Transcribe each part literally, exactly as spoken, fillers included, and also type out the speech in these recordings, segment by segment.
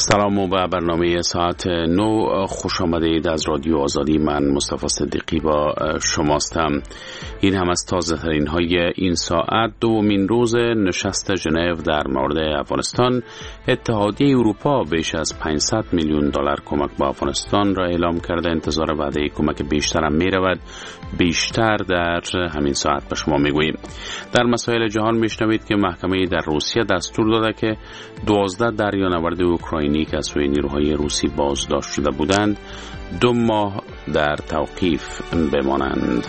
سلام و به برنامه ساعت نو خوش آمدید از رادیو آزادی. من مصطفی صدیقی با شماستم. این هم از تازه ترین های این ساعت. دومین روز نشست ژنو در مورد افغانستان. اتحادیه اروپا بیش از پانصد میلیون دلار کمک به افغانستان را اعلام کرده. انتظار وعده کمک بیشتر هم می رود. بیشتر در همین ساعت به شما می گوییم. در مسائل جهان می شنوید که محکمه در روسیه دستور داده که دوازده دریانورد اوکراینی که از سوی نیروهای روسی بازداشت شده بودند دو ماه در توقیف بمانند.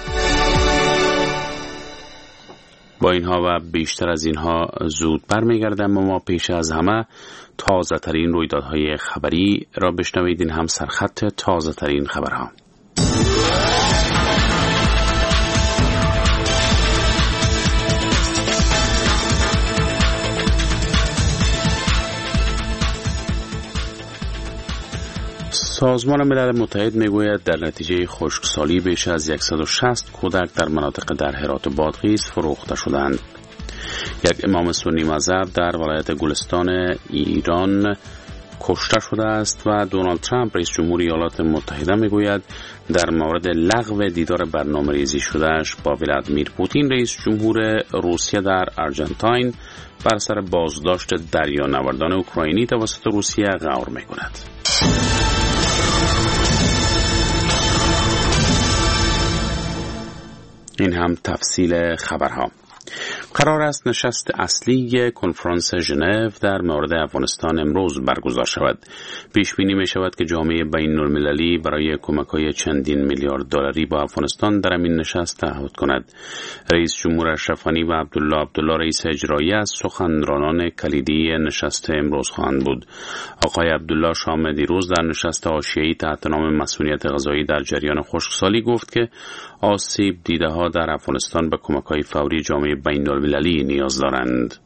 با اینها و بیشتر از اینها زود برمیگردم، اما پیش از همه تازه ترین رویدادهای خبری را بشنوید. این هم سرخط تازه ترین خبرها. سازمان ملل متحد میگوید در نتیجه خشکسالی بیش از صد و شصت کودک در مناطق در هرات و بادغیس فروخته شدند. یک امام سنی مذهب در ولایت گلستان ایران کشته شده است و دونالد ترامپ رئیس جمهور ایالات متحده میگوید در مورد لغو دیدار برنامه‌ریزی شدهش با ولادیمیر پوتین رئیس جمهور روسیه در آرژانتین بر سر بازداشت دریانوردان اوکراینی توسط روسیه غور میکند. این هم تفصیل خبرها. قرار است نشست اصلی کنفرانس ژنو در مورد افغانستان امروز برگزار شود. پیش بینی می شود که جامعه بین المللی برای کمک‌های چندین میلیارد دلاری با افغانستان در این نشست تعهد کند. رئیس جمهور اشرف غنی و عبدالله عبدالله رئیس اجرایی از سخنرانان کلیدی نشست امروز خواهند بود. آقای عبدالله شام دیروز در نشست حاشیه‌ای تحت نام مسئولیت غذایی در جریان خشکسالی گفت که آسیب دیده ها در افغانستان به کمک‌های فوری جامعه بین المللی نیاز دارند.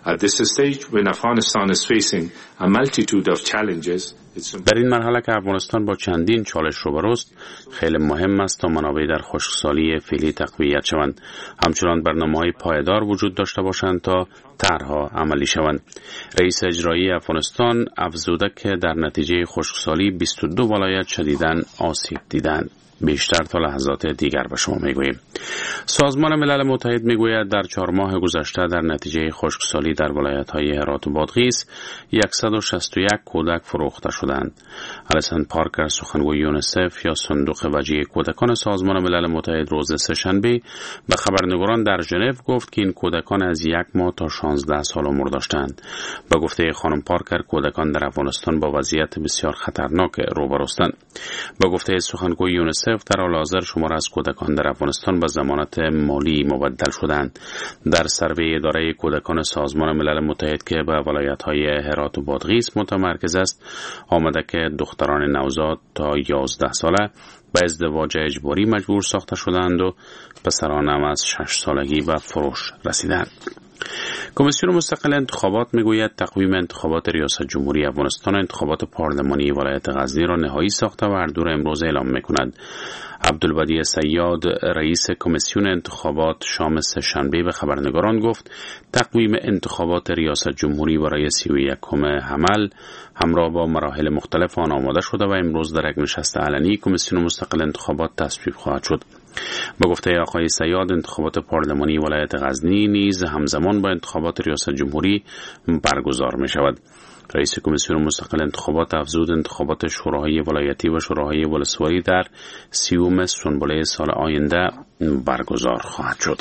در این مرحله که افغانستان با چندین چالش روبروست، خیلی مهم است تا منابع در خشکسالی فعلی تقویت شوند. همچنان برنامه‌های پایدار وجود داشته باشند تا طرح‌ها عملی شوند. رئیس اجرایی افغانستان افزوده که در نتیجه خشکسالی بیست و دو ولایت شدیداً آسیب دیدند. بیشتر تا لحظات دیگر به شما میگوییم. سازمان ملل متحد میگوید در چهار ماه گذشته در نتیجه خشکسالی در ولایت‌های هرات و بادغیس صد و شصت و یک کودک فروخته شدند. الیسن پارکر سخنگوی یونیسف یا صندوق وجیه کودکان سازمان ملل متحد روز سه‌شنبه به خبرنگاران در ژنو گفت که این کودکان از یک ماه تا شانزده سال عمر داشتند. به گفته خانم پارکر کودکان در افغانستان با وضعیت بسیار خطرناک روبروستند. به گفته سخنگوی یونیسف در حال حاضر شمار از کودکان در افغانستان به ضمانت مالی مبدل شدند. در سروی اداره کودکان سازمان ملل متحد که به ولایت‌های هرات و بادغیس متمرکز است آمده که دختران نوزاد تا یازده ساله به ازدواج اجباری مجبور ساخته شدند و پسران هم از شش سالگی به فروش رسیدند. کمیسیون مستقل انتخابات میگوید تقویم انتخابات ریاست جمهوری افغانستان انتخابات پارلمانی ولایت غزنی را نهایی ساخته و هر دو را امروز اعلام میکند. عبدالبدیع صیاد رئیس کمیسیون انتخابات شام سه‌شنبه به خبرنگاران گفت تقویم انتخابات ریاست جمهوری برای سی و یکم حمل همراه با مراحل مختلف آن آماده شده و امروز در یک نشست علنی کمیسیون مستقل انتخابات تصویب خواهد شد. به گفته آقای صیاد انتخابات پارلمانی ولایت غزنی نیز همزمان با انتخابات ریاست جمهوری برگزار می شود. رئیس کمیسیون مستقل انتخابات افزود انتخابات شوراهای ولایتی و شوراهای ولسوالی در سیوم سنبله سال آینده برگزار خواهد شد.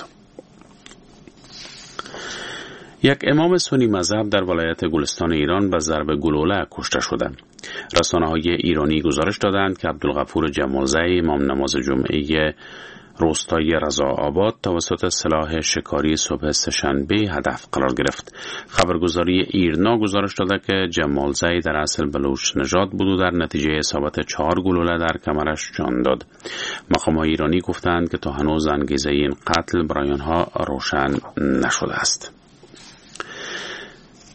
یک امام سنی مذهب در ولایت گلستان ایران به ضرب گلوله کشته شده. رسانه‌های ایرانی گزارش دادند که عبدالغفور جمالزی امام نماز جمعه روستای رضاآباد توسط سلاح شکاری صبح سه‌شنبه هدف قرار گرفت. خبرگزاری ایرنا گزارش داده که جمالزی در اصل بلوچ نژاد بود و در نتیجه اصابت چهار گلوله در کمرش جان داد. مقام‌های ایرانی گفتند که تا هنوز انگیزه این قتل برای آنها روشن نشده است.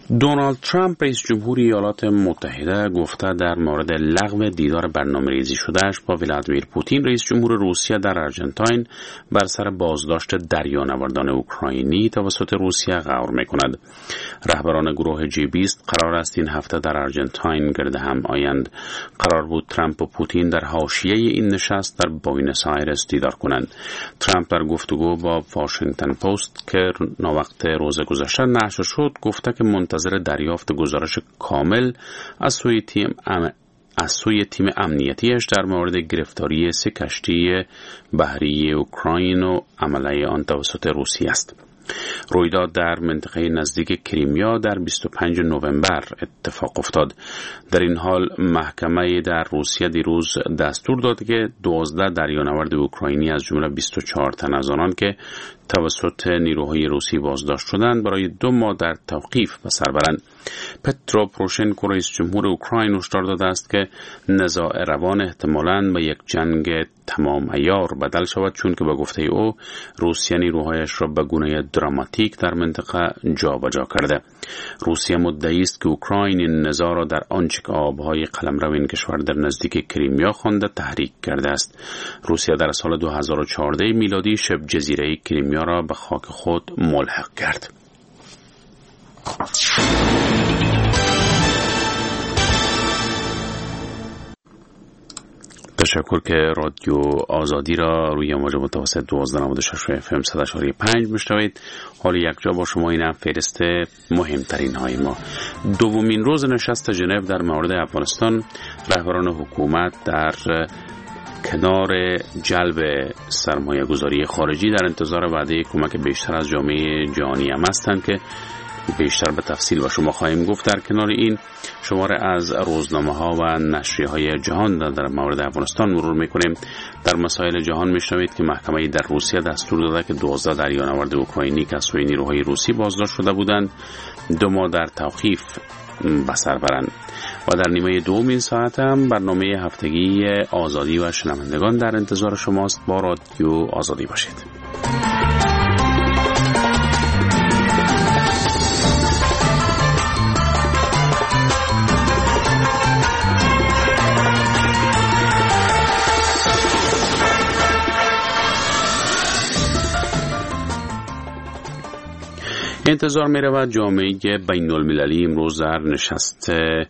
دونالد ترامپ رئیس جمهور ایالات متحده گفته در مورد لغو دیدار برنامه‌ریزی شدهش با ولادیمیر پوتین رئیس جمهور روسیه در آرژانتین بر سر بازداشت دریانوردان اوکراینی توسط روسیه غور می‌کند. رهبران گروه جی بیست قرار است این هفته در آرژانتین گرد هم آیند. قرار بود ترامپ و پوتین در حاشیه این نشست در بوئنوس آیرس دیدار کنند. ترامپ در گفتگو با واشنگتن پست که ناوقت روز گذشته نشر شد گفته که منتظر دریافت گزارش کامل از سوی تیم ام... از سوی تیم امنیتیش در مورد گرفتاری سه کشتی بحری اوکراین و عملیه آن توسط روسیه است. رویداد در منطقه نزدیک کریمیا در بیست و پنجم نوامبر اتفاق افتاد. در این حال محکمه در روسیه دیروز دستور داد که دوازده دریانورد اوکراینی از جمله بیست و چهار تن از آنان که توسط نیروهای روسی بازداشت شدند برای دو ماه در توقیف به سر برند. پترو پروشنکو رئیس جمهور اوکراین هشدار داده است که نزاع روان احتمالاً به یک جنگ تمام عیار بدل شود، چون که به گفته او روسیه نیروهایش را به گونه دراماتیک در منطقه جابجا کرده. روسیه مدعی است که اوکراین این نزاع را در آنچه که آبهای قلمرو این کشور در نزدیک کریمیا خوانده تحریک کرده است. روسیه در سال دو هزار و چهارده میلادی شبه جزیره کریمیا را به خاک خود ملحق کرد. تشکر که رادیو آزادی را روی موج متوسط دوازده نود و شش اف ام صد و چهار دهم پنج میشنوید. حال یک جا با شما اینم فهرست مهمترین های ما. دومین روز نشست ژنو در مورد افغانستان، رهبران حکومت در کنار جلب سرمایه گذاری خارجی در انتظار وعده کمک بیشتر از جامعه جهانی هم هستند که بیشتر به تفصیل با شما خواهیم گفت. در کنار این شماره از روزنامه ها و نشریه های جهان در مورد افغانستان مرور میکنیم. در مسائل جهان میشنوید که محکمه در روسیه دستور داده که دوازده دریانورد اوکراینی که از سوی نیروهای روسی بازداشت شده بودند دو ماه در توقیف به سر برند. و در نیمه دوم این ساعت هم برنامه هفتگی آزادی و شنوندگان در انتظار شماست. با رادیو آزادی باشید. انتظار می رود جامعه بین المللی امروز در نشست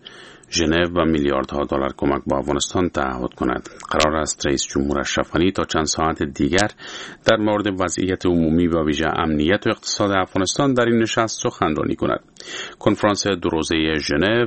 ژنو و میلیاردها دلار کمک به افغانستان تعهد کند. قرار است رئیس جمهور اشرف غنی تا چند ساعت دیگر در مورد وضعیت عمومی و ویژه امنیت و اقتصاد افغانستان در این نشست سخنرانی کند. کنفرانس دو روزه ژنو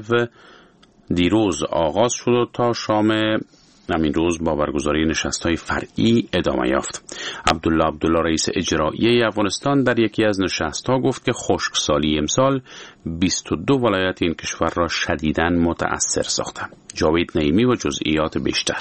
دیروز آغاز شد و تا شام همین روز با برگزاری نشست‌های فرعی ادامه یافت. عبدالله عبدالله رئیس اجرایی افغانستان در یکی از نشست‌ها گفت که خشکسالی امسال بیست و دو ولایت این کشور را شدیداً متأثر ساخته. جاوید نعیمی و جزئیات بیشتر.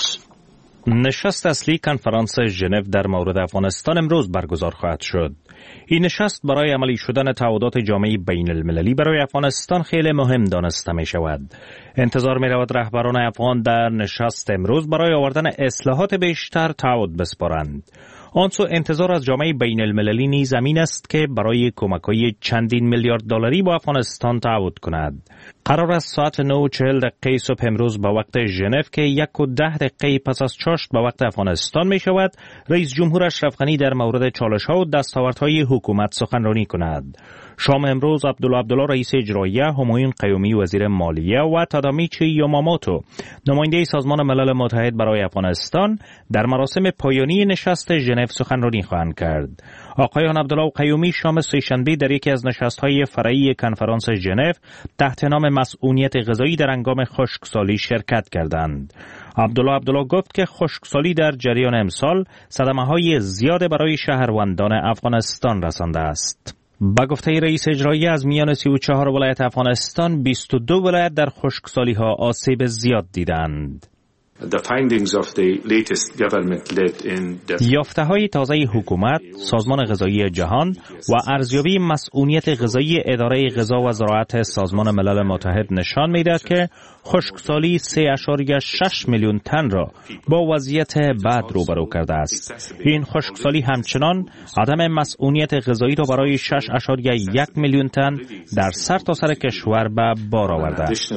نشست اصلی کنفرانس ژنو در مورد افغانستان امروز برگزار خواهد شد. این نشست برای عملی شدن تعهدات جامعه بین المللی برای افغانستان خیلی مهم دانسته می شود. انتظار می رود رهبران افغان در نشست امروز برای آوردن اصلاحات بیشتر تعهد بسپارند. آنسو انتظار از جامعه بین المللی نیز زمین است که برای کمک‌های چندین میلیارد دلاری با افغانستان تعهد کند. قرار است ساعت نه و چهل دقیقه صبح امروز به وقت ژنو که یک و ده دقیقه پس از چاشت به وقت افغانستان می شود، رئیس جمهور اشرف غنی در مورد چالش‌ها و دستاوردهای حکومت سخنرانی کند. شام امروز عبدالله عبدالله رئیس اجرایی، همایون قیومی وزیر مالیه و تادامیچی یاماموتو نماینده سازمان ملل متحد برای افغانستان در مراسم پایانی نشست ژنو سخنرانی خواهند کرد. آقایان عبدالله قیومی شام سه‌شنبه در یکی از نشست‌های فرعی کنفرانس ژنو تحت نام مسئولیت غذایی در هنگام خشکسالی شرکت کردند. عبدالله عبدالله گفت که خشکسالی در جریان امسال صدمه‌های زیاد برای شهروندان افغانستان رسانده است. با گفته رئیس اجرایی از میان سی و چهار ولایت افغانستان بیست و دو ولایت در خشکسالی‌ها آسیب زیاد دیدند. یافته‌های تازه حکومت، سازمان غذایی جهان و ارزیابی مسئولیت غذایی اداره غذا و زراعت سازمان ملل متحد نشان می‌دهد که خشکسالی سه ممیز شش میلیون تن را با وضعیت بد روبرو کرده است. این خشکسالی همچنان عدم مسئولیت غذایی را برای شش ممیز یک میلیون تن در سرتاسر کشور به بار آورده است.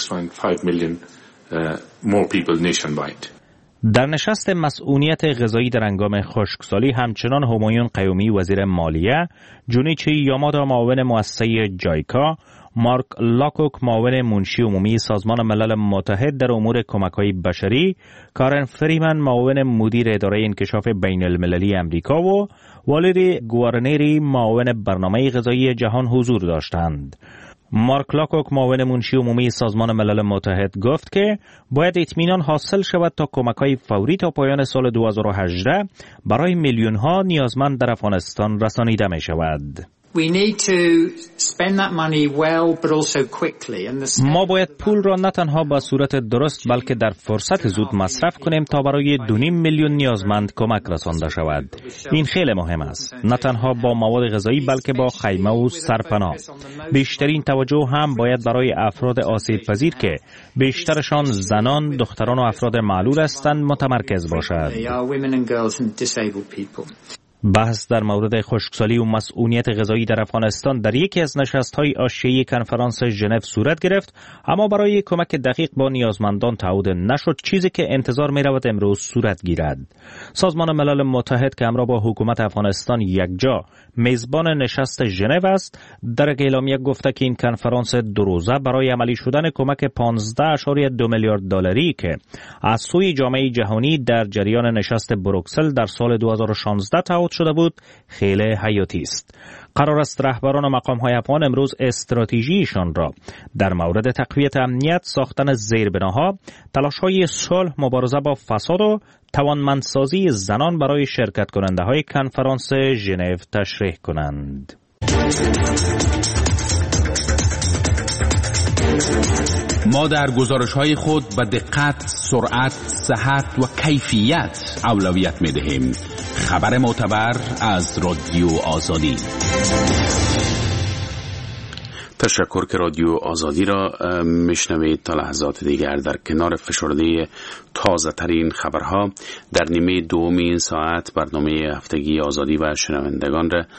در نشست مسئولیت غذایی در هنگام خشکسالی همچنان همایون قیومی وزیر مالیه، جونیچی یامادا معاون مؤسسه جایکا، مارک لاکوک معاون منشی عمومی سازمان ملل متحد در امور کمک‌های بشری، کارن فریمن معاون مدیر اداره انکشاف بین المللی امریکا و والری گوارنری معاون برنامه غذایی جهان حضور داشتند. مارک لاکوک معاون منشی عمومی سازمان ملل متحد گفت که باید اطمینان حاصل شود تا کمک‌های فوری تا پایان سال دو هزار و هجده برای میلیون‌ها نیازمند در افغانستان رسانیده می‌شود. ما باید پول را نه تنها به صورت درست بلکه در فرصت زود مصرف کنیم تا برای دو نیم میلیون نیازمند کمک رسانده شود. این خیلی مهم است. نه تنها با مواد غذایی بلکه با خیمه و سرپناه. بیشترین توجه هم باید برای افراد آسیب پذیر که بیشترشان زنان، دختران و افراد معلول هستند متمرکز باشد. بحث در مورد خشکسالی و مسئولیت غذایی در افغانستان در یکی از نشست‌های حاشیه‌ای کنفرانس ژنو صورت گرفت، اما برای کمک دقیق با نیازمندان تعهد نشد، چیزی که انتظار می‌رود امروز صورت گیرد. سازمان ملل متحد که همراه با حکومت افغانستان یکجا میزبان نشست ژنو است، در اعلامیه گفته که این کنفرانس دو روزه برای عملی شدن کمک پانزده ممیز دو میلیارد دلاری که از سوی جامعه جهانی در جریان نشست بروکسل در سال دو هزار و شانزده تعهد شده بود خیلی حیاتی است. قرار است رهبران و مقام‌های افغان امروز استراتژیشان را در مورد تقویت امنیت، ساختن زیربناها، تلاش‌های صلح، مبارزه با فساد و توانمندسازی زنان برای شرکت کننده‌های کنفرانس ژنو تشریح کنند. ما در گزارش‌های خود به دقت، سرعت، صحت و کیفیت اولویت می‌دهیم. خبر معتبر از رادیو آزادی. تشکر که رادیو آزادی را میشنوید. تا لحظات دیگر در کنار فشرده تازه ترین خبرها در نیمه دوم این ساعت برنامه هفتگی آزادی و شنوندگان را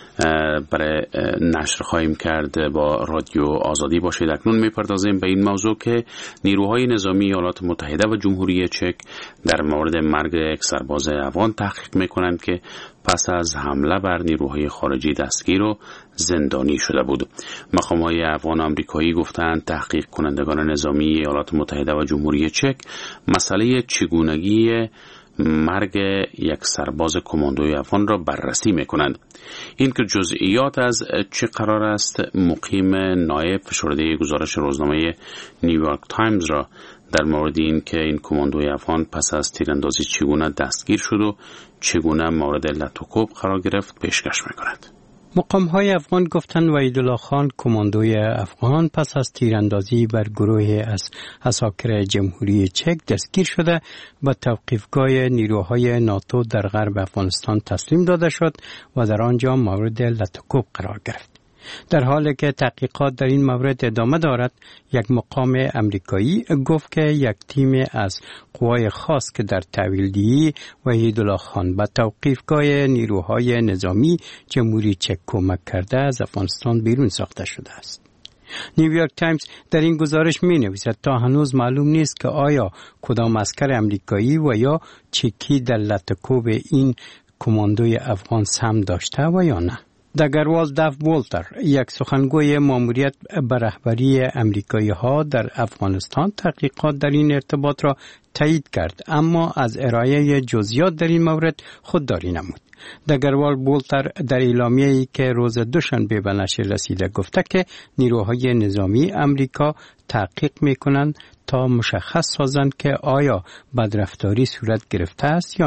برای نشر خواهیم کرد. با رادیو آزادی باشید. اکنون میپردازیم به این موضوع که نیروهای نظامی ایالات متحده و جمهوری چک در مورد مرگ یک سرباز افغان تحقیق میکنند که پس از حمله بر نیروهای خارجی دستگیر و زندانی شده بود. مقام‌های افغان آمریکایی گفتند تحقیق کنندگان نظامی ایالات متحده و جمهوری چک مسئله چگونگی مرگ یک سرباز کماندوی افغان را بررسی میکنند. این که جزئیات از چه قرار است مقیم نایب فشرده گزارش روزنامه نیویورک تایمز را در مورد این که این کماندوی افغان پس از تیراندازی چگونه دستگیر شد و چگونه مورد لطوکوب قرار گرفت پیشکش میکند. مقام‌های افغان گفتند وحیدالله خان کماندوی افغان پس از تیراندازی بر گروه از عساکر جمهوری چک دستگیر شده به توقیفگاه نیروهای ناتو در غرب افغانستان تسلیم داده شد و در آنجا مورد لطوکوب قرار گرفت. در حالی که تحقیقات در این مورد ادامه دارد، یک مقام امریکایی گفت که یک تیم از قوای خاص که در تحویلدهی وحیدالله خان به توقیفگاه نیروهای نظامی جمهوری چک کمک کرده از افغانستان بیرون ساخته شده است. نیویورک تایمز در این گزارش می نویسد تا هنوز معلوم نیست که آیا کدام عسکر امریکایی و یا چکی در لطوکوب این کماندوی افغان سهم داشته و یا نه. دگروال داف والتر، یک سخنگوی ماموریت به رهبری امریکایی ها در افغانستان، تحقیقات در این ارتباط را تایید کرد، اما از ارائه جزئیات در این مورد خودداری نمود. دگروال والتر در اعلامیه‌ای که روز دوشنبه به نشر رسیده گفته که نیروهای نظامی امریکا تحقیق می‌کنند تا مشخص سازند که آیا بدرفتاری صورت گرفته است یا نه.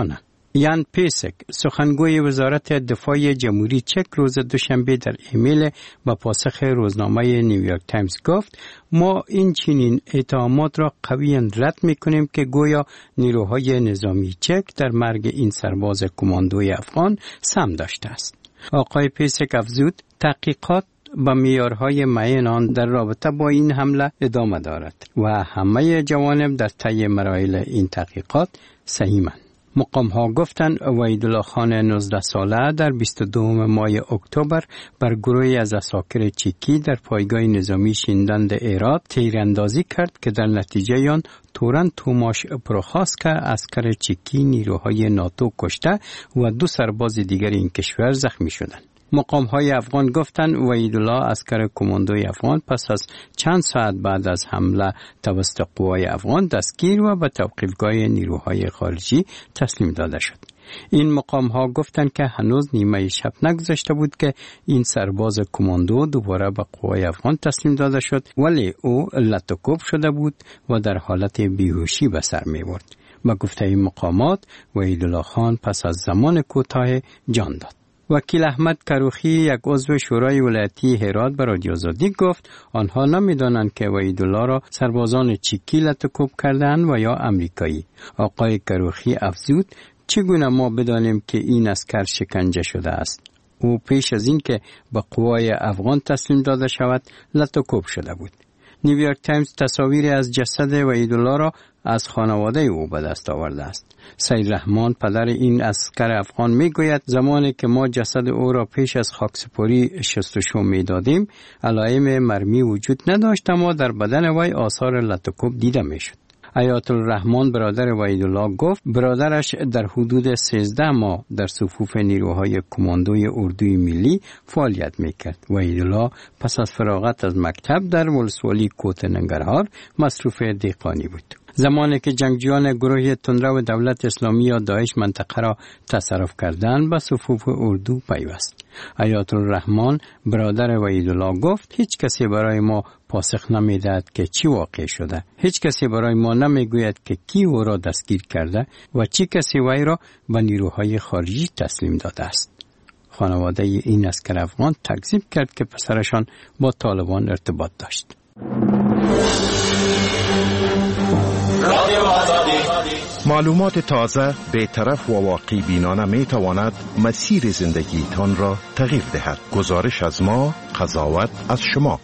یان پیسک سخنگوی وزارت دفاع جمهوری چک روز دوشنبه در ایمیل با پاسخ روزنامه نیویورک تایمز گفت ما این چنین اتهامات را قویاً رد می‌کنیم که گویا نیروهای نظامی چک در مرگ این سرباز کماندوی افغان سهم داشته است. آقای پیسک افزود تحقیقات با معیارهای معین آن در رابطه با این حمله ادامه دارد و همه جوانب در طی مراحل این تحقیقات سهیمند. مقام ها گفتند وحیدالله خان نوزده ساله در بیست و دوم ماه اکتبر بر گروهی از عساکر چیکی در پایگاه نظامی شیندند ایراد تیراندازی کرد که در نتیجه آن تورن توماش پروخاسکا اسکر چیکی نیروهای ناتو کشته و دو سرباز دیگر این کشور زخمی شدند. مقام های افغان گفتند وحیدالله اسکر کماندوی افغان پس از چند ساعت بعد از حمله توسط قوای افغان دستگیر و به توقیفگاه نیروهای خارجی تسلیم داده شد. این مقام ها گفتند که هنوز نیمه شب نگذشته بود که این سرباز کماندو دوباره به قوای افغان تسلیم داده شد، ولی او لطکوب شده بود و در حالت بیهوشی به سر می برد. به گفته این مقامات وحیدالله خان پس از زمان کوتاه جان داد. وکیل احمد کروخی یک عضو شورای ولایتی هرات به رادیو آزادی گفت آنها نمیدانند که وحیدالله را سربازان چیکی لطکوب کردند و یا امریکایی. آقای کروخی افزود چگونه ما بدانیم که این اسکر شکنجه شده است؟ او پیش از این که به قوای افغان تسلیم داده شود لطکوب شده بود. نیویورک تایمز تصاویری از جسد وحیدالله را از خانواده او به دست آورده است. سید رحمان پدر این عسکر افغان میگوید زمانی که ما جسد او را پیش از خاکسپاری شستشو میدادیم علائم مرمی وجود نداشت اما در بدن وی آثار لطکوب دیده میشد. آیت الرحمن برادر وحیدالله گفت برادرش در حدود سیزده ماه در صفوف نیروهای کماندوی اردوی ملی فعالیت میکرد. وحیدالله پس از فراغت از مکتب در ولسوالی کوت ننگرهار مصروف دهقانی بود. زمانی که جنگجویان گروه تندرو دولت اسلامی یا داعش منطقه را تصرف کردند به صفوف اردو پیوست. آیت الرحمن برادر وحیدالله گفت هیچ کسی برای ما پاسخ نمیدهد که چی واقع شده. هیچ کسی برای ما نمیگوید که کی او را دستگیر کرده و چی کسی وی را به نیروهای خارجی تسلیم داده است. خانواده این عسکر افغان تکذیب کرد که پسرشان با طالبان ارتباط داشت. معلومات تازه بی‌طرف و واقعی بینانه می تواند مسیر زندگی تان را تغییر دهد. گزارش از ما، قضاوت از شما.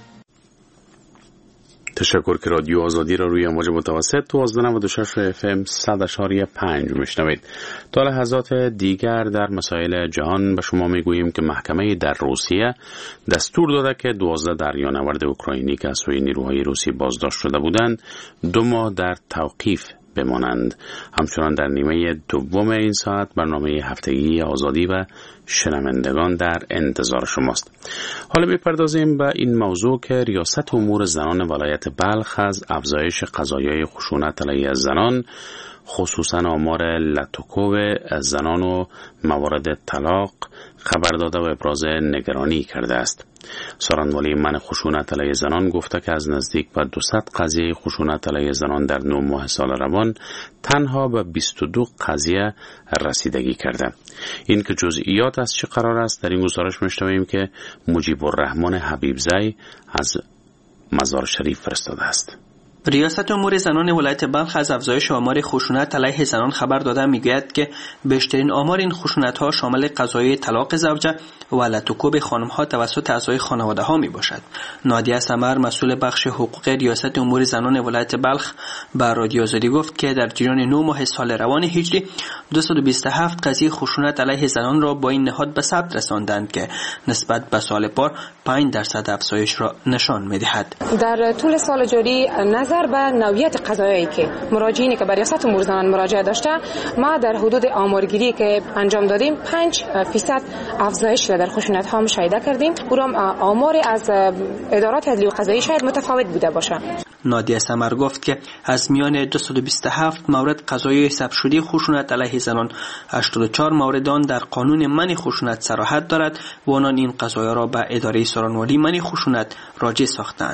تشکر که رادیو آزادی را روی امواج متوسط دوازده و نود و شش اف ام صد اشاری پنج میشنوید. تا لحظات دیگر در مسائل جهان به شما میگوییم که محکمه در روسیه دستور داده که دوازده دریانورد اوکراینی که از سوی نیروهای روسی بازداشت شده بودند دو ماه در توقیف بمانند. همچنان در نیمه دوم این ساعت برنامه هفتگی آزادی و شنوندگان در انتظار شماست. حالا میپردازیم به این موضوع که ریاست امور زنان ولایت بلخ از افزایش قضایای خشونت علیه زنان خصوصا آمار لطکوب زنان و موارد طلاق خبر داده و ابراز نگرانی کرده است. سخنگوی من خشونت علیه زنان گفته که از نزدیک به دویست قضیه خشونت علیه زنان در نه ماه سال روان تنها به بیست و دو قضیه رسیدگی کرده. این که جزئیات از چه قرار است در این گزارش میشنویم که مجیب الرحمن حبیبزی از مزار شریف فرستاده است. ریاست امور زنان ولایت بلخ از افزایش آمار خشونت علیه زنان خبر داده میگوید که بیشترین آمار این خشونت ها شامل قضایای طلاق زوجه و لطکوب خانم ها توسط اعضای خانواده ها می باشد. نادیه سمر مسئول بخش حقوق ریاست امور زنان ولایت بلخ به رادیو آزادی گفت که در جریان نه ماه سال روان هجری دویست و بیست و هفت قضیه خشونت علیه زنان را با این نهاد به ثبت رساندند که نسبت به سال پار پنج درصد افزایش را نشان می‌دهد. در طول سال جاری نظر به نوعیت قضایایی که مراجعینی که به ریاست امور زنان مراجعه داشته ما در حدود آمارگیری که انجام دادیم پنج درصد افزایش در خشونت ها مشاهده کردیم. اونم آمار از ادارات عدلی و قضایی شاید متفاوت بوده باشه. نادیه سمر گفت که از میان دویست و بیست و هفت مورد قضایی حساب شده خشونت علیه زنان هشتاد و چهار مورد آن در قانون منع خشونت صراحت دارد و آنان این قضایا را به اداره سرانوالی منع خشونت راجع ساختند.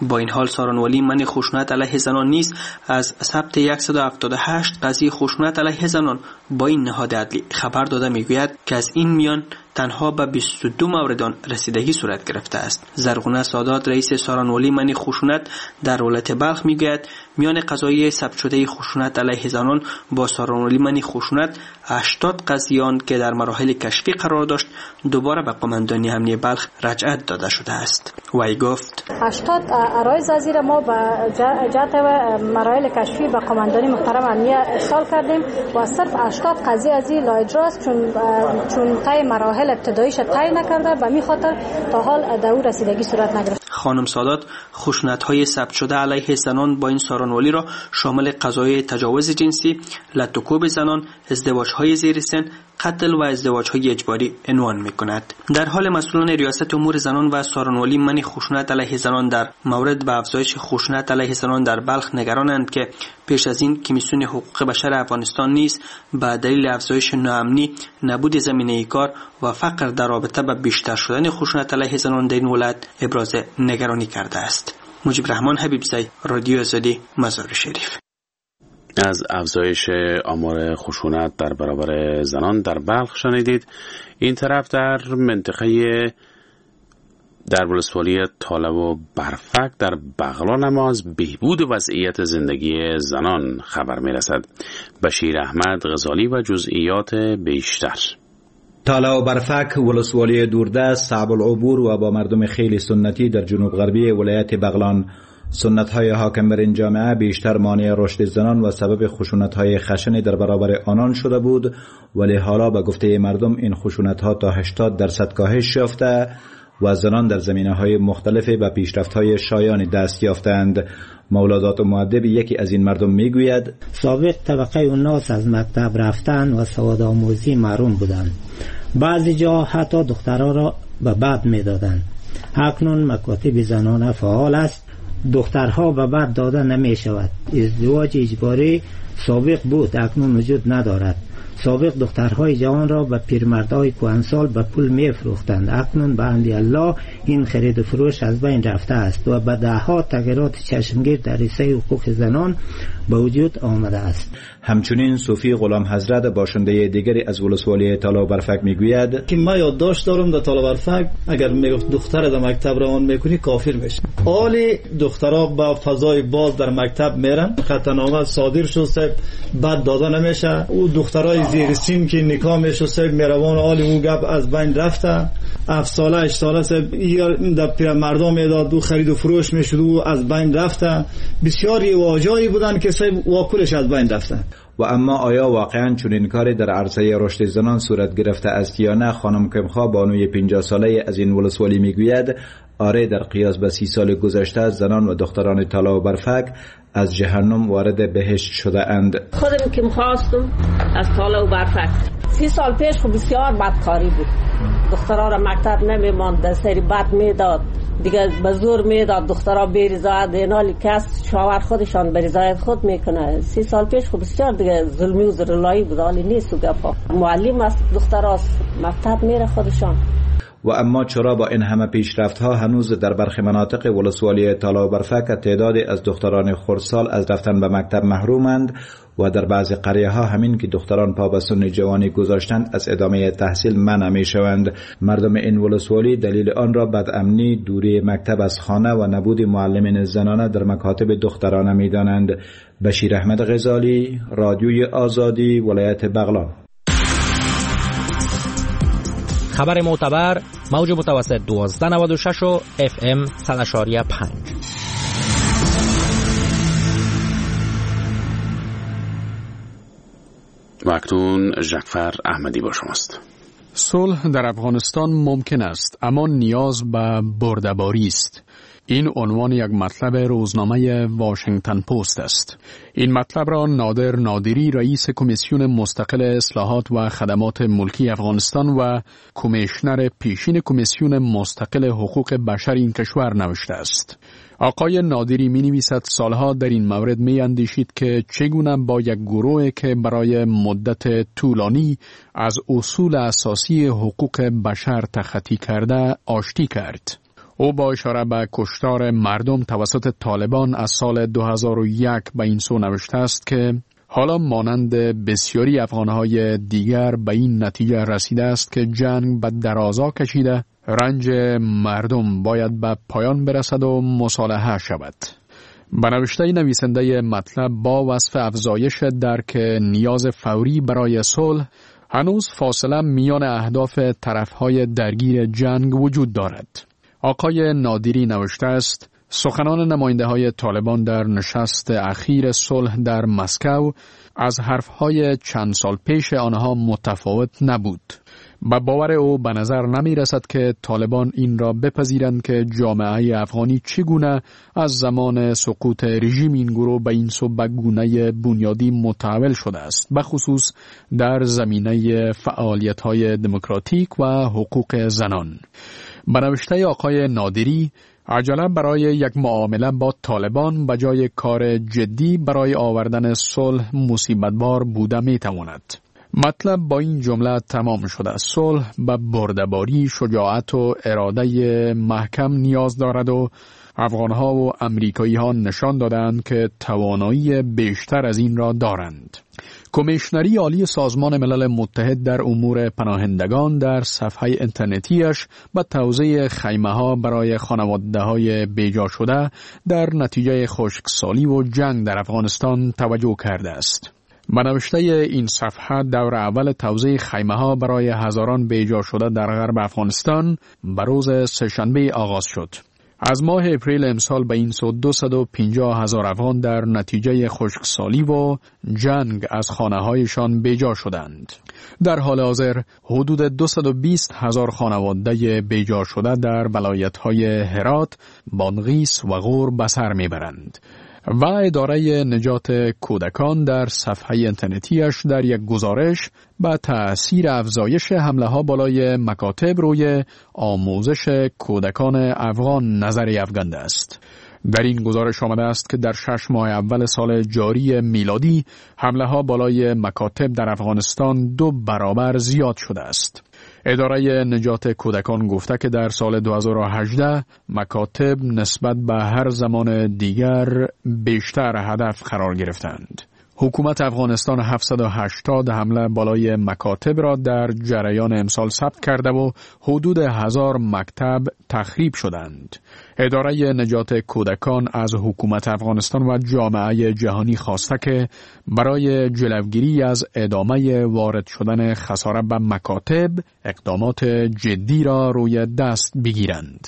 با این حال سارنوالی من خشونت علیه زنان نیز از ثبت صد و هفتاد و هشت قضیه خشونت علیه زنان با این نهاد عدلی خبر داده میگوید که از این میان تنها به بیست و دو مورد آن رسیدگی صورت گرفته است. زرغونه سادات رئیس سارنوالی من خشونت در ولایت بلخ میگوید میان قضایای ثبت شده خشونت علیه زنان با سارنوالی من خشونت هشتاد قضیه آن که در مراحل کشفی قرار داشت دوباره به قماندانی امنیه بلخ رجعت داده شده است. وی گفت هشتاد عرایض زیر ما به جهت مراحل کشفی به قماندانی محترم امنیه ارسال کردیم و صرف هشتاد قضیه از این لاجرا است چون چون طی مراحل ابتداییش طی نکرده و می خاطر تا حال در او رسیدگی صورت نگرفته. خانم سادات خشونت‌های ثبت شده علیه زنان با این سارنوالی را شامل قضایای تجاوز جنسی، لط و کوب زنان، ازدواج‌های زیر سن، قتل و ازدواج‌های اجباری عنوان می‌کند. در حال مسئولان ریاست امور زنان و سارنوالی من خشونت علیه زنان در مورد به افزایش خشونت علیه زنان در بلخ نگرانند که پیش از این کمیسیون حقوق بشر افغانستان نیز به دلیل افزایش ناامنی، نبود زمینه کار و فقر در رابطه با بیشتر شدن خشونت علیه زنان در این ولایت ابراز نگرانی کرده است. مجیب رحمان حبیبزی، رادیو آزادی، مزار شریف. از افزایش آمار خشونت در برابر زنان در بلخ شنیدید. این طرف در منطقه در ولسوالی طالب و برفک در بغلان ما از بهبود وضعیت زندگی زنان خبر می رسد. بشیر احمد غزالی و جزئیات بیشتر. طالب و برفک ولسوالی دوردست، صعب العبور و با مردم خیلی سنتی در جنوب غربی ولایت بغلان. سنت‌های حاکم بر این جامعه بیشتر مانع رشد زنان و سبب خشونت‌های خشنی در برابر آنان شده بود، ولی حالا به گفته مردم این خشونت‌ها تا هشتاد درصد کاهش یافته و زنان در زمینه‌های مختلف به پیشرفت‌های شایانی دست یافتند. مولادات و مؤدب یکی از این مردم میگوید سابق طبقه الناس از مکتب رفتن و سواد آموزی محروم بودند. بعضی جا حتی دخترها را به بد میدادند. اکنون مکاتب زنانه فعال است. دخترها به بد داده نمی شود. ازدواج اجباری سابق بود، اکنون وجود ندارد. سابق دخترهای جوان را به پیرمردهای کهنسال به پول می فروختند. اکنون به امر الله این خرید و فروش از بین رفته است و به دهها تغییرات چشمگیر در رسای حقوق زنان به وجود آمده است. همچنین صوفی غلام حضرت باشنده دیگری از ولسوالی طالب برفک میگوید که ما یادداشت دارم در طالب برفک اگر میگفت دختر در مکتب روان میکنی کافر میشه. حالی دخترها با فضای باز در مکتب میرن، خطرنامه صادر شده بعد داده نمیشه. او دخترای زیر سن که نکاح میشه میروان، حالی اون گپ از بین رفته. هفت ساله هشت ساله در پیر مردم میداد دو خرید و فروش میشد و از بین رفته. بسیاری واجایی بودن که سب واکلش از بین رفته. و اما آیا واقعا چنین کاری در عرصه رشد زنان صورت گرفته است یا نه؟ خانم کمخا بانوی پنجاه ساله از این ولسوالی میگوید آره، در قیاس به سی سال گذشته زنان و دختران طالب و برفک از جهنم وارد بهشت شده اند. خودم که می‌خواستم از طالب و برفک سی سال پیش خب بسیار بدکاری بود. دخترها را مکتب نمی‌ماند، دستری بد میداد، دیگه به زور میداد دخترها بریزاید، این حالی کس شاور خودشان بریزاید خود میکنه. سی سال پیش خب بسیار دیگه ظلمی و زرلایی بود، حالی نیست و گفا. معلم است دخترها مکتب میره خودشان. و اما چرا با این همه پیشرفت‌ها هنوز در برخی مناطق ولسوالی طالب و برفک تعدادی از دختران خردسال از رفتن به مکتب محرومند و در بعضی قریه‌ها همین که دختران پا به سن جوانی گذاشتند از ادامه تحصیل منع می‌شوند. مردم این ولسوالی دلیل آن را بدامنی، دوری مکتب از خانه و نبود معلمین زنانه در مکاتب دخترانه می‌دانند. بشیر احمد غزالی، رادیوی آزادی، ولایت بغلان. خبر معتبر، موج متوسط دوازده نود و شش و اف ام صد و پنج. و اکنون ژکفر احمدی با شماست. صلح در افغانستان ممکن است، اما نیاز به برده‌باری است. این عنوان یک مطلب روزنامه واشنگتن پست است. این مطلب را نادر نادری، رئیس کمیسیون مستقل اصلاحات و خدمات ملکی افغانستان و کمیشنر پیشین کمیسیون مستقل حقوق بشر این کشور نوشته است. آقای نادری می نویسد سالها در این مورد می اندیشید که چگونه با یک گروه که برای مدت طولانی از اصول اساسی حقوق بشر تخطی کرده آشتی کرد. او با اشاره به کشتار مردم توسط طالبان از سال دو هزار و یک به این سو نوشته است که حالا مانند بسیاری افغانهای دیگر به این نتیجه رسیده است که جنگ به درازا کشیده، رنج مردم باید به پایان برسد و مصالحه شود. به نوشته نویسنده مطلب با وصف افزایش درک نیاز فوری برای صلح، هنوز فاصله میان اهداف طرفهای درگیر جنگ وجود دارد. آقای نادری نوشته است: سخنان نماینده های طالبان در نشست اخیر صلح در مسکو از حرفهای چند سال پیش آنها متفاوت نبود. به باور او به نظر نمی رسد که طالبان این را بپذیرند که جامعه افغانی چگونه از زمان سقوط رژیم این گروه به این سو به گونه بنیادی متحول شده است، به خصوص در زمینه فعالیت‌های دموکراتیک و حقوق زنان. به نوشته آقای نادری، عجله برای یک معامله با طالبان به جای کار جدی برای آوردن صلح مصیبت‌بار بوده می‌تواند. مطلب با این جمله تمام شده: صلح به برده‌باری، شجاعت و اراده محکم نیاز دارد و افغان‌ها و امریکایی‌ها نشان دادند که توانایی بیشتر از این را دارند. کمیشنری عالی سازمان ملل متحد در امور پناهندگان در صفحه اینترنتیش به توزیع خیمه‌ها برای خانواده‌های بیجا شده در نتیجه خشکسالی و جنگ در افغانستان توجه کرده است. به نوشته این صفحه، دور اول توزیع خیمه‌ها برای هزاران بیجا شده در غرب افغانستان به روز سه‌شنبه آغاز شد. از ماه اپریل امسال به این سو دویست و پنجاه هزار افغان در نتیجه خشکسالی و جنگ از خانه‌هایشان بیجا شدند. در حال حاضر حدود دویست و بیست هزار خانواده بیجا شده در ولایت‌های هرات، بادغیس و غور به سر میبرند. و اداره نجات کودکان در صفحه اینترنتیش در یک گزارش به تأثیر افزایش حمله ها بالای مکاتب روی آموزش کودکان افغان نظری افکنده است. در این گزارش آمده است که در شش ماه اول سال جاری میلادی حمله ها بالای مکاتب در افغانستان دو برابر زیاد شده است. اداره نجات کودکان گفته که در سال دو هزار و هجده مکاتب نسبت به هر زمان دیگر بیشتر هدف قرار گرفتند. حکومت افغانستان هفتصد و هشتاد حمله بالای مکاتب را در جریان امسال ثبت کرده و حدود هزار مکتب تخریب شدند. اداره نجات کودکان از حکومت افغانستان و جامعه جهانی خواسته که برای جلوگیری از ادامه وارد شدن خسارت به مکاتب اقدامات جدی را روی دست بگیرند.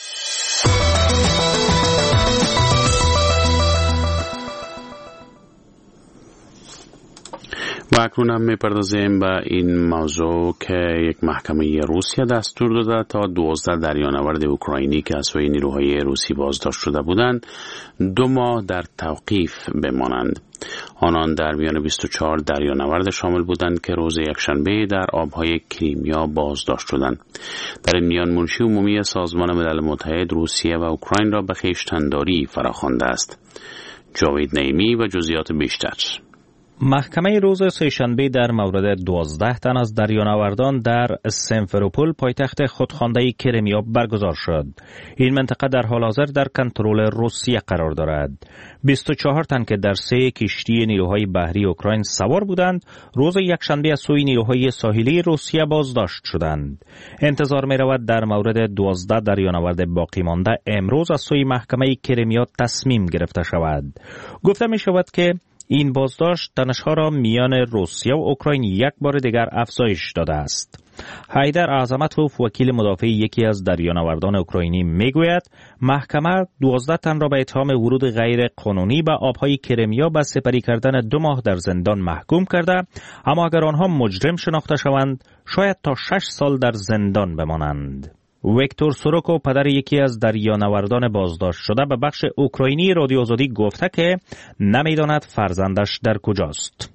و اکنون هم میپردازیم به این موضوع که یک محکمه روسیه دستور داده تا دوازده دریانورد اوکراینی که از سوی نیروهای روسی بازداشت شده بودند دو ماه در توقیف بمانند. آنان در میان بیست و چهار دریانورد شامل بودند که روز یکشنبه در آبهای کریمیا بازداشت شدند. در این میان منشی عمومی سازمان ملل متحد روسیه و اوکراین را به خویشتن‌داری فراخوانده است. جاوید نعیمی و جزئیات بیشتر. محکمه روز سه‌شنبه در مورد دوازده تن از دریانوردان در سیمفروپول پایتخت خودخوانده کریمیا برگزار شد. این منطقه در حال حاضر در کنترل روسیه قرار دارد. بیست و چهار تن که در سه کشتی نیروهای بحری اوکراین سوار بودند، روز یکشنبه از سوی نیروهای ساحلی روسیه بازداشت شدند. انتظار می رود در مورد دوازده دریانورد باقی مانده امروز از سوی محکمه کریمیا تصمیم گرفته شود. گفته می شود که این بازداشت تنش‌ها را میان روسیه و اوکراین یک بار دیگر افزایش داده است. حیدر اعظمتوف، وکیل مدافع یکی از دریانوردان اوکراینی، میگوید محکمه دوازده تن را به اتهام ورود غیر قانونی به آبهای کریمیا به سپری کردن دو ماه در زندان محکوم کرده، اما اگر آنها مجرم شناخته شوند شاید تا شش سال در زندان بمانند. ویکتور سوروکو، پدر یکی از دریانوردان بازداشت شده، به بخش اوکراینی رادیو آزادی گفته که نمیداند فرزندش در کجاست.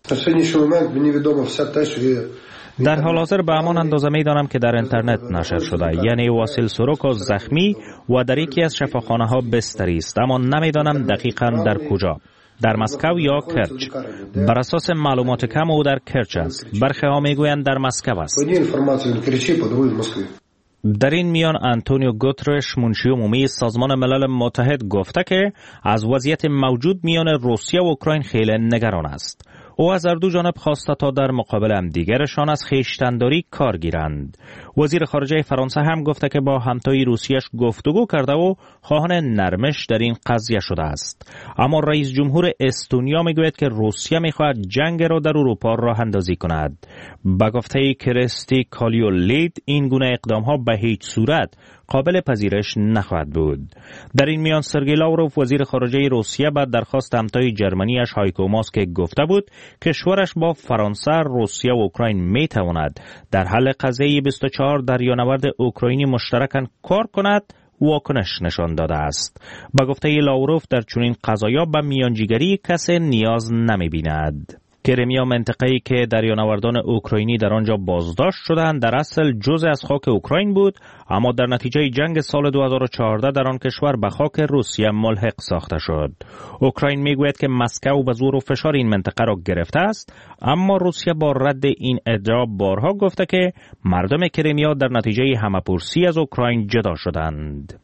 در حال حاضر به همان اندازه میدانم که در اینترنت نشر شده، یعنی واسیل سوروکو زخمی و در یکی از شفاخانه ها بستری است، اما نمیدانم دقیقاً در کجا، در مسکو یا کرچ. بر اساس معلومات کم او در کرچ است. برخی ها میگویند در مسکو است. در این میان انتونیو گوترش منشی عمومی سازمان ملل متحد گفته که از وضعیت موجود میان روسیه و اوکراین خیلی نگران است. او از هر دو جانب خواسته تا در مقابل هم دیگرشان از خویشتن‌داری کار گیرند. وزیر خارجه فرانسه هم گفته که با همتای روسیه‌اش گفتگو کرده و خواهان نرمش در این قضیه شده است. اما رئیس جمهور استونیا میگوید که روسیه میخواهد جنگ را در اروپا راه اندازی کند. با گفته کرستی کالیولید این گونه اقدام‌ها به هیچ صورت قابل پذیرش نخواهد بود. در این میان سرگئی لاوروف وزیر خارجه روسیه به درخواست همتای جرمنیش هایکو ماس که گفته بود کشورش با فرانسه، روسیه و اوکراین میتواند در حل قضیه بیست و چهار دریانورد اوکراینی مشترکاً کار کند واکنش نشان داده است. با گفته لاوروف در چنین قضایا به میانجیگری کسی نیاز نمیبیند. کرمیا منطقه‌ای که دریانوردان اوکراینی در آنجا بازداشت شدند در اصل جزء از خاک اوکراین بود، اما در نتیجه جنگ سال دو هزار و چهارده در آن کشور به خاک روسیه ملحق ساخته شد. اوکراین میگوید که مسکو به زور و فشار این منطقه را گرفته است، اما روسیه با رد این ادعا بارها گفته که مردم کرمیا در نتیجه همه‌پرسی از اوکراین جدا شدند.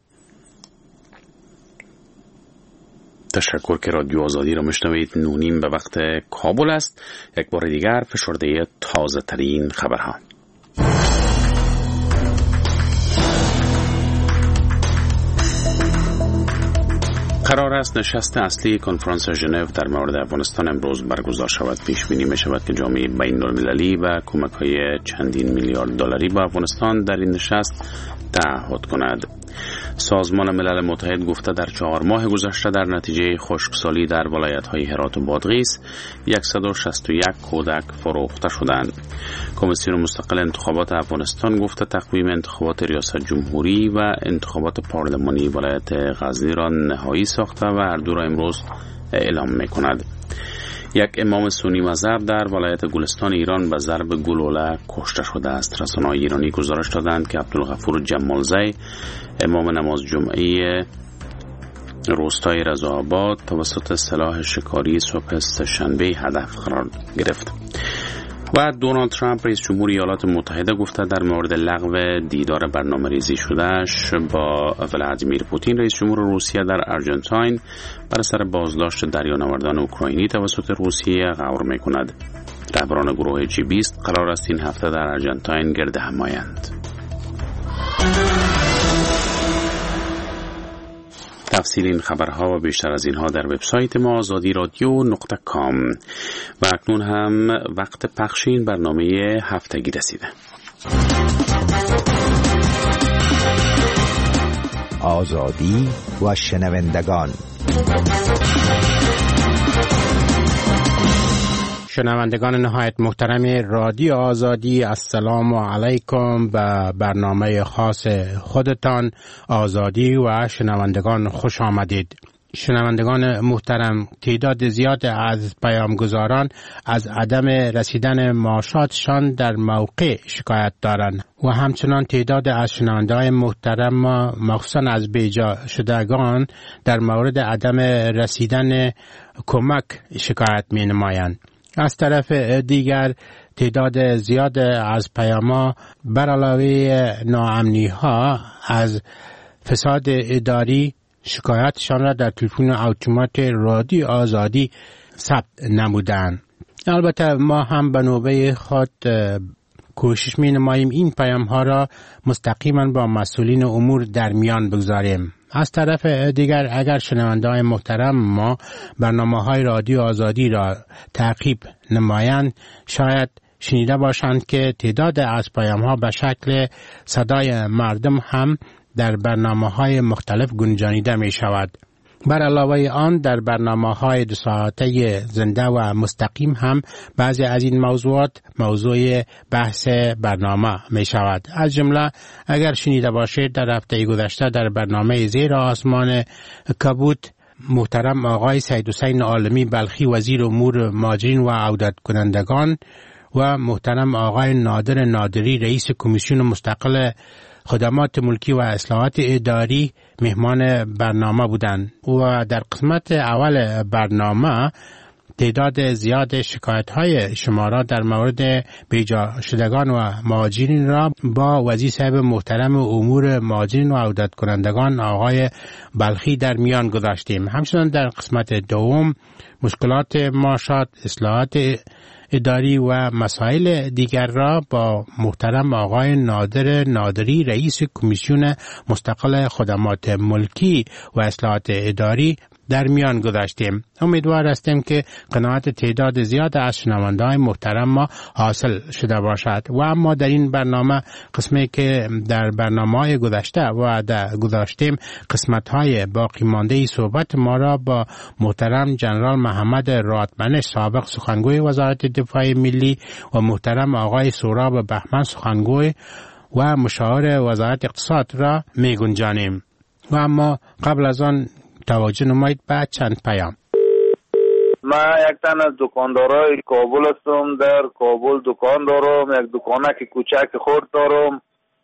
تشکر که رادیو آزادی را میشنوید. نونیم به وقت کابل است. یک بار دیگر فشرده تازه ترین خبرها. قرار است نشست اصلی کنفرانس ژنو در مورد افغانستان امروز برگزار شود. پیش بینی می شود که جامعه بین المللی و کمک های چندین میلیارد دلاری با افغانستان در این نشست تعهد کند. سازمان ملل متحد گفته در چهار ماه گذشته در نتیجه خشکسالی در ولایت‌های هرات و بادغیس صد و شصت و یک کودک فروخته شدند. کمیسیون مستقل انتخابات افغانستان گفته تقویم انتخابات ریاست جمهوری و انتخابات پارلمانی ولایت غزنی را نهایی ساخته و هر دو را امروز اعلام می‌کند. یک امام سنی مذهب در ولایت گلستان ایران به ضرب گلوله کشته شده است. رسانه‌های ایرانی گزارش دادند که عبدالغفور جمالزی امام نماز جمعه روستای رضاآباد توسط سلاح شکاری صبح سه‌شنبه هدف قرار گرفت. و دونالد ترامپ رئیس جمهور ایالات متحده گفته در مورد لغو دیدار برنامه‌ریزی شدهش با ولادیمیر پوتین رئیس جمهور روسیه در آرژانتین بر سر بازداشت دریانوردان اوکراینی توسط روسیه غور می‌کند. رهبران گروه جی بیست قرار است این هفته در آرژانتین گرد هم آیند. تفصیل این خبرها و بیشتر از اینها در وبسایت ما آزادی رادیو نقطه کام. و اکنون هم وقت پخش این برنامه هفتگی رسیده. آزادی و شنوندگان. شنوندگان نهایت محترم رادیو آزادی، السلام علیکم. به برنامه خاص خودتان آزادی و شنوندگان خوش آمدید. شنوندگان محترم، تعداد زیاد از پیامگزاران از عدم رسیدن معاشاتشان در موقع شکایت دارند و همچنان تعداد از شنونده‌های محترم ما مخصوصا از بیجا شدگان در مورد عدم رسیدن کمک شکایت می نمایند. از طرف دیگر تعداد زیاد از پیام‌ها بر علاوه ناامنی‌ها از فساد اداری شکایتشان را در تلفن اتومات رادیو آزادی ثبت نمودند. البته ما هم به نوبه خود کوشش می نماییم این پیام‌ها را مستقیما با مسئولین امور در میان بگذاریم. از طرف دیگر اگر شنونده‌های محترم ما برنامه‌های رادیو آزادی را تعقیب نمایند شاید شنیده باشند که تعداد از پیام‌ها به شکل صدای مردم هم در برنامه‌های مختلف گنجانیده می شود. بر علاوه آن در برنامه‌های دو ساعته زنده و مستقیم هم بعضی از این موضوعات موضوع بحث برنامه می شود. از جمله اگر شنیده باشید در هفته گذشته در برنامه زیر آسمان کبود محترم آقای سید حسین عالمی بلخی وزیر امور مهاجرین و عودت کنندگان و محترم آقای نادر نادری رئیس کمیسیون مستقل خدمات ملکی و اصلاحات اداری مهمان برنامه بودند و در قسمت اول برنامه تعداد زیاد شکایت‌های شما را در مورد بیجا شدگان و مهاجرین را با وزیر صاحب محترم امور مهاجرین و عودت کنندگان آقای بلخی در میان گذاشتیم. همچنین در قسمت دوم مشکلات معاشات، اصلاحات اداری و مسائل دیگر را با محترم آقای نادر نادری رئیس کمیسیون مستقل خدمات ملکی و اصلاحات اداری در میان گذاشتیم. امیدوار هستیم که قناعت تعداد زیاد از شنونده‌های محترم ما حاصل شده باشد. و اما در این برنامه قسمی که در برنامه‌های گذشته و در گذاشتیم قسمت‌های باقی مانده صحبت ما را با محترم جنرال محمد رادمنش سابق سخنگوی وزارت دفاع ملی و محترم آقای سهراب بهمن سخنگوی و مشاور وزارت اقتصاد را می گنجانیم. و اما قبل از آن توجه نمایید به چند پیام. ما یک تن از دکاندارای کابل هستم. در کابل دکان دارم، یک دکانک کوچک خرد دارم.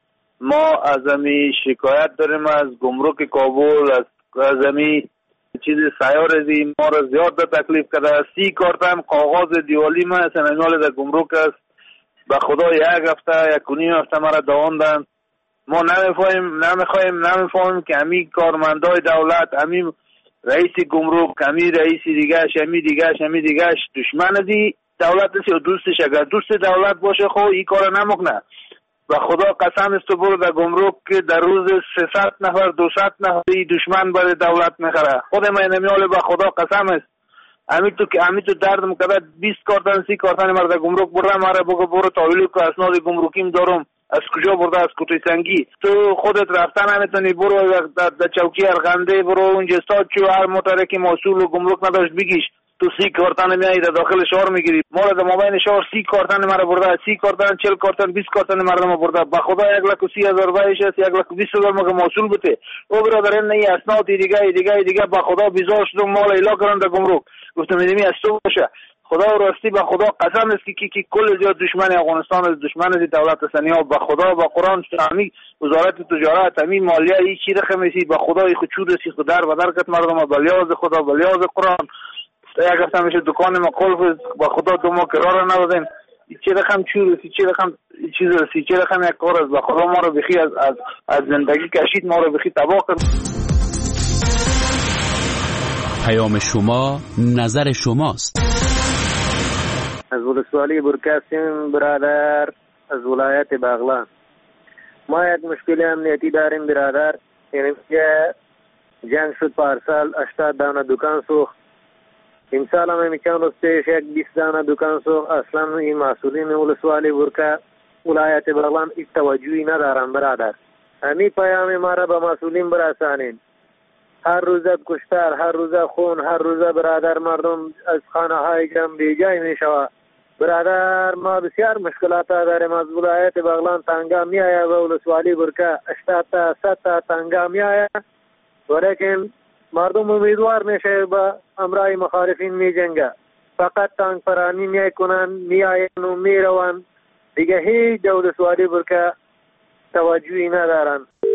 ما از امی شکایت داریم از گمرک کابل، از از امی چیز سیار زی ما را زیاد در تکلیف کرده. سی کارتم کاغذ دیوالی ما سنمیال در گمرک است. به خدا یک هفته یک کنیم هفته ما را دواندن. ما نمیفهمیم نمیخوایم نمیفهمیم که امی کارمندای دولت، امی رئیس گمرک، امی رئیس دیگهش، امی دیگهش، امی دیگهش دشمن دی دولت است یا دوستش؟ اگر دوست دولت باشه خب این کار نمکنه. و خدا قسم است تو برو در گمرک که در روز سیصد نفر دویست نفر دشمن برای دولت میخره. خود من نمیاله به خدا قسم است. امی تو که امی تو دردم کده بیست کارتن سی کارتن مرد گمرک برم مرا بگو برو تاویلو که اسناد گمرکیم دارم. از کجا برده؟ از کوتوی سنگی. تو خودت رفتن نمیتونی برو در چوکی ارغنده برو اونجا استاد چو هر موتره که مسئول و گمرک نداشت بگیش. تو سی کارتن میایی در داخل شهر میگیری. ما را در مابین شهر سی کارتن مرا برده، سی کارتن چهل کارتن بیست کارتن مردم برده. با خدا یک لک و سی هزار روپیش است، یک لک و بیست هزار مگه مسئول بته. او برادر نه اسناد دیگه دیگه دیگه با خدا بیزار شدم مال ایلا کردن در گمرک. گفتم میدمی از تو باشه. خدا راستی به خدا قسم است که کی کل زیاد دشمن افغانستان است، دشمن از دولت سنیا. به خدا با قرآن شامی وزارت تجارت همین مالیه ای چی رقم است؟ به خدا ای خود سی خود در و درکت مردم بلیاز خدا بلیاز قرآن. یک هفته میشه دکان ما قلف. با خدا دو ما قرار ندادن. چی رقم چور سی چی رقم چیز سی چی رقم یک کار است. به خدا ما رو بخی از از از زندگی کشید، ما رو بخی تباه کرد. پیام شما نظر شماست. از ولسوالی برکاسیم برادر از ولایت بغلان. ما یک مشکل امنیتی داریم برادر. یعنی که جنگ شد پارسال هشتاد دانه دکان سوخت. امسال هم میچند روز پیش یک بیست دانه دکان سوخت. اصلا این مسئولین ولسوالی برکا ولایت بغلان هیچ توجهی ندارن برادر. همین پیام ما را به مسئولین برسانین. هر روزه کشتار، هر روزه خون، هر روزه برادر مردم از خانه های جمع بیجای می شود. برادر ما بسیار مشکلات داریم. از ولایت بغلان تنگا می آید و ولسوالی برکه هشتاد تا صد تا تنگا می آید، ولیکن مردم امیدوار میشه با امرای مخالفین می جنگه. فقط تنگ پرانی می کنن، می آید و می روان. دیگه هیچ ولسوالی برکه توجهی ندارن.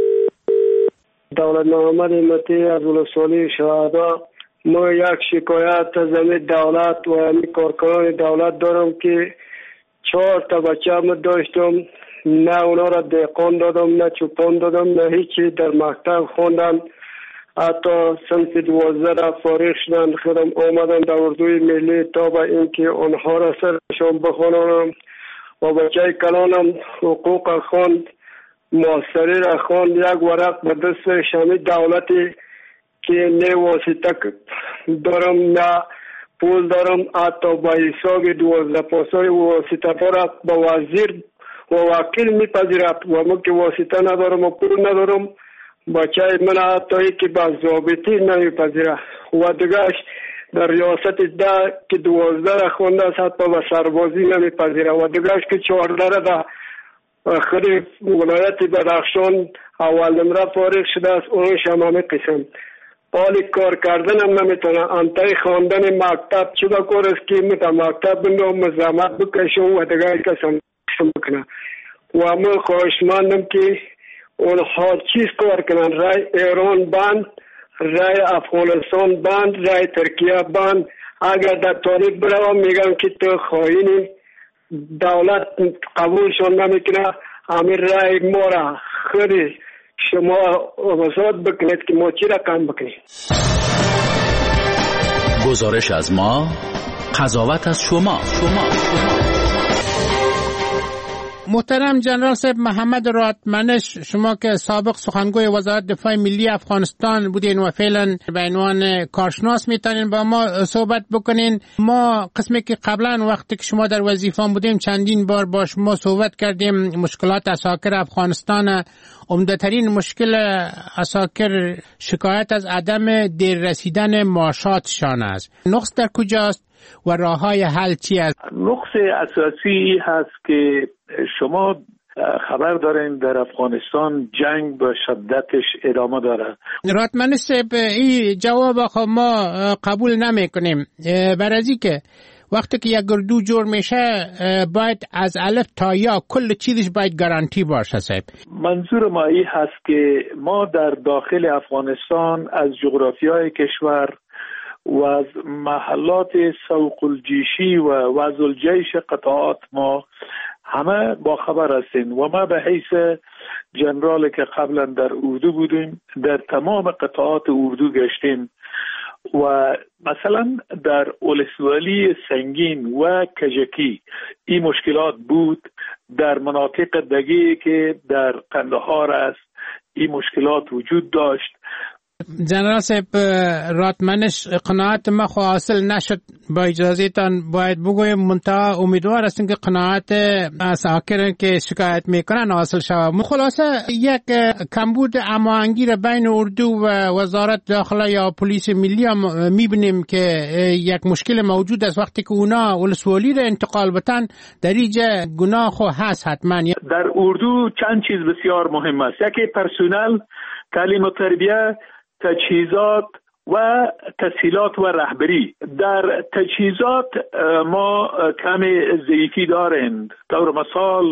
دولت محمد امتی از ولسوالی شهدا. ما یک شکایت از این دولت و این کارکنان دولت دارم که چهار تا بچه هم داشتم، نه اونا را دهقان دادم، نه چوپان دادم، نه هیچی. در مکتب خوندن، حتی صنف دوازده را فارغ شدن. خودم آمدم در اردوی ملی تا به اینکه آنها را سرشان بخوانم و بچه کلانم حقوق خواند، معاصری را خواند. یک ورق به دست شمی دولتی که نه واسطه دارم نه پول دارم، حتی با حساب دوازده پاسای واسطه دارم با وزیر و وکیل میپذیرد و من که واسطه ندارم و پول ندارم. بچه من حتی که با ضابطی نمیپذیرد و دیگرش در ریاست ده که دوازده را خونده است حتی با سربازی نمیپذیرد و دیگرش که چهارده را در خیلی ولایت بدخشان اول نمره فارغ شده است. اونش هم همه قسم حالی کار کردن هم نمیتونه. انتای خواندن مکتب چه با کار است که میتونه مکتب بنده مزامت بکشه و دیگر کس هم بکنه. و من خواهشمندم که اونها چیز کار کنن. رای ایران بند، رای افغانستان بند، رای ترکیه بند، اگر در تاریخ بروم میگم که تو خائنی، دولت قبولشون نمیکنه. همین رای ما را خود شما وضاحت بکنید که ما چی را کم بکنیم. گزارش از ما، قضاوت از شما. شما محترم جنرال صاحب محمد راتمنش، شما که سابق سخنگوی وزارت دفاع ملی افغانستان بودین و فعلا به عنوان کارشناس میتونین با ما صحبت بکنین. ما قسمی که قبلا وقتی که شما در وظیفه بودیم چندین بار با شما صحبت کردیم. مشکلات عساکر افغانستان، عمده‌ترین مشکل عساکر شکایت از عدم دیر رسیدن معاشاتشان است. نقص در کجاست و راه‌های حل چی است؟ نقص اساسی هست که شما خبر دارین در افغانستان جنگ به شدتش ادامه داره. راتمنش صاحب، این جواب خب ما قبول نمی کنیم. برای که وقتی که یک گردو جور میشه باید از الف تا یا کل چیزش باید گارانتی باشه. صاحب منظور ما این هست که ما در داخل افغانستان از جغرافیای کشور و از محلات سوق الجیشی و وضع الجیش قطعات ما همه با خبر هستیم و ما به حیث جنرال که قبلا در اردو بودیم در تمام قطعات اردو گشتیم و مثلا در ولسوالی سنگین و کجکی این مشکلات بود. در مناطق دیگه که در قندهار است این مشکلات وجود داشت. جنرال صاحب راتمنش، قناعت ما خو حاصل نشد، با اجازه تان باید بگویم منتها امیدوار هستیم که قناعت عساکران که شکایت میکنن حاصل شود. خلاصه یک کمبود هماهنگی بین اردو و وزارت داخله یا پلیس ملی هم میبینیم که یک مشکل موجود است. وقتی که اونا ولسوالی را انتقال بتن در اینجا گناه خو هست حتما. در اردو چند چیز بسیار مهم است. یکی پرسونل، تعلیم و تربیه، تجهیزات و تسهیلات و رهبری. در تجهیزات ما کمی ضعیفی دارند. طور مثال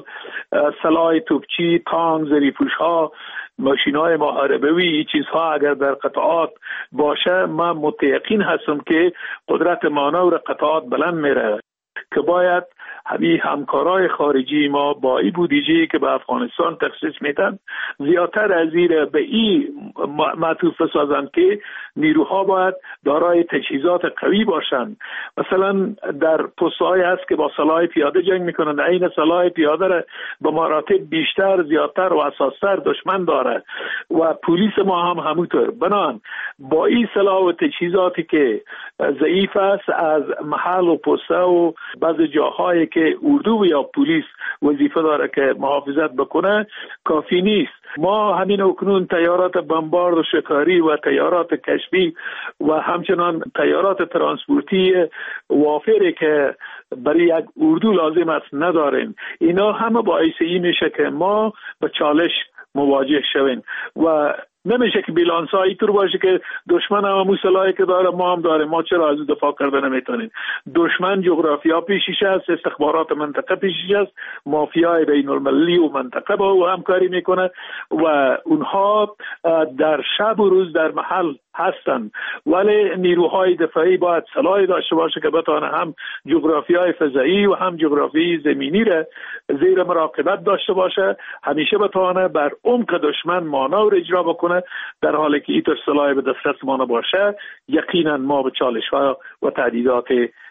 سلاح توپچی، تانک، زریپوش‌ها، ماشین‌های محاربه‌ای، این چیزها اگر در قطعات باشه من متیقن هستم که قدرت مانور قطعات بلند میره که باید همین همکارای خارجی ما با این بودجه‌ای که به افغانستان تخصیص میدن زیادتر از این به این معطوف بسازند که نیروها باید دارای تجهیزات قوی باشند. مثلا در پست‌های هست که با سلاح پیاده جنگ میکنن، این سلاح پیاده را به مراتب بیشتر، زیادتر و اساس‌تر دشمن داره و پلیس ما هم همونطور. بنان با این سلاح و تجهیزاتی که ضعیف است از محل و پسته و بعض جاهای که اردو یا پلیس وظیفه داره که محافظت بکنه کافی نیست. ما همین اکنون تیارات بمبارد و شکاری و تیارات کشفی و همچنان تیارات ترانسپورتی وافری که برای یک اردو لازم است نداریم. اینا همه باعث این میشه که ما به چالش مواجه شویم و نمیشه که بیلانس‌ها اینطور باشه که دشمن هم همون سلاحی که داره ما هم داره، ما چرا از دفاع کردن نمیتونیم. دشمن جغرافیا پیشش است، استخبارات منطقه پیشش است، مافیای بین المللی و منطقه با او همکاری میکنه و اونها در شب و روز در محل هستن. ولی نیروهای دفاعی باید سلاحی داشته باشه که بتونه هم جغرافیای فضایی و هم جغرافیای زمینی را زیر مراقبت داشته باشه، همیشه بتونه بر عمق دشمن مانور اجرا بکنه. در حالی که این سلاح به دسترس ما نباشه یقینا ما به چالش‌ها و تهدیدات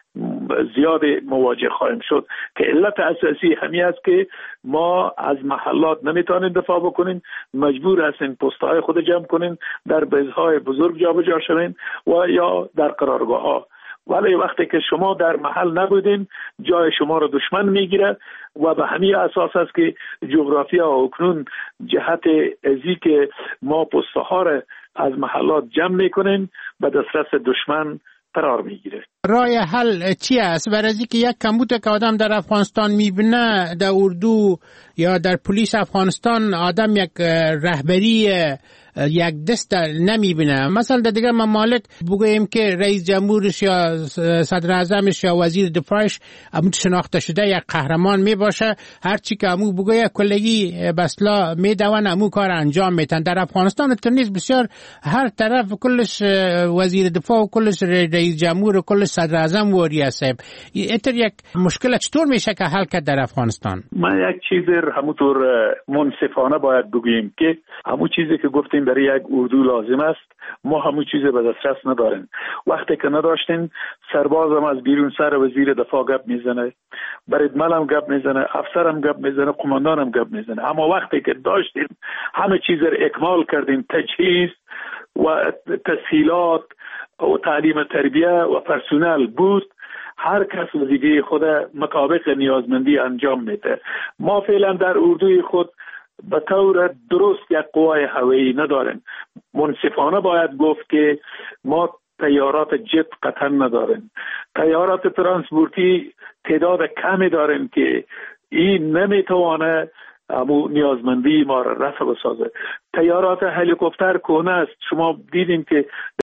زیاد مواجه خواهیم شد که علت اساسی همین است که ما از محلات نمیتونیم دفاع بکنیم، مجبور هستیم پست‌های خود جمع کنیم، در بیزهای بزرگ جابجا شویم و یا در قرارگاه‌ها. ولی وقتی که شما در محل نبودین جای شما رو دشمن میگیره و به همین اساس است که جغرافیا اکنون جهت ازی که ما پست‌ها رو از محلات جمع میکنیم به دسترس دشمن قرار میگیره. راه حل چی است؟ برای اینکه یک کمبود که آدم در افغانستان میبینه در اردو یا در پلیس افغانستان آدم یک رهبری یک دست نمیبینه. مثلا در دیگر ممالک بگوییم که رئیس جمهورش یا صدر اعظمش یا وزیر دفاعش امو شناخته شده یک قهرمان میباشه، هرچی که امو بگویه کلگی بسلا میدون امو کار انجام میتن. در افغانستان تنیز بسیار هر طرف کلش وزیر دفاع و کلش رئیس جمهور و کلش صدر اعظم وریه صاحب، اینطور یک مشکل چطور میشه که حل کرد در افغانستان؟ ما یک چیز همونطور منصفانه باید بگوییم که همون چیزی که گفتیم برای یک اردو لازم است، ما همون چیز به دسترس نداریم. وقتی که نداشتیم سربازم از بیرون سر وزیر دفاع گپ میزنه، بریدمنم گپ میزنه، افسرم گپ میزنه، قماندانم گپ میزنه. اما وقتی که داشتیم همه چیز رو اکمال کردیم، تجهیز و تسهیلات و تعلیم تربیه و پرسنل بود، هر کس وظیفه خود مطابق نیازمندی انجام میده. ما فعلا در اردوی خود به طور درست یک قوای هوایی نداریم. منصفانه باید گفت که ما تیارات جت قطعا نداریم. تیارات ترانسپورتی تعداد کمی داریم که این نمیتوانه امو نیازمندی ما را رفع بسازه. تیارات هلیکوپتر کهنه است. شما دیدین که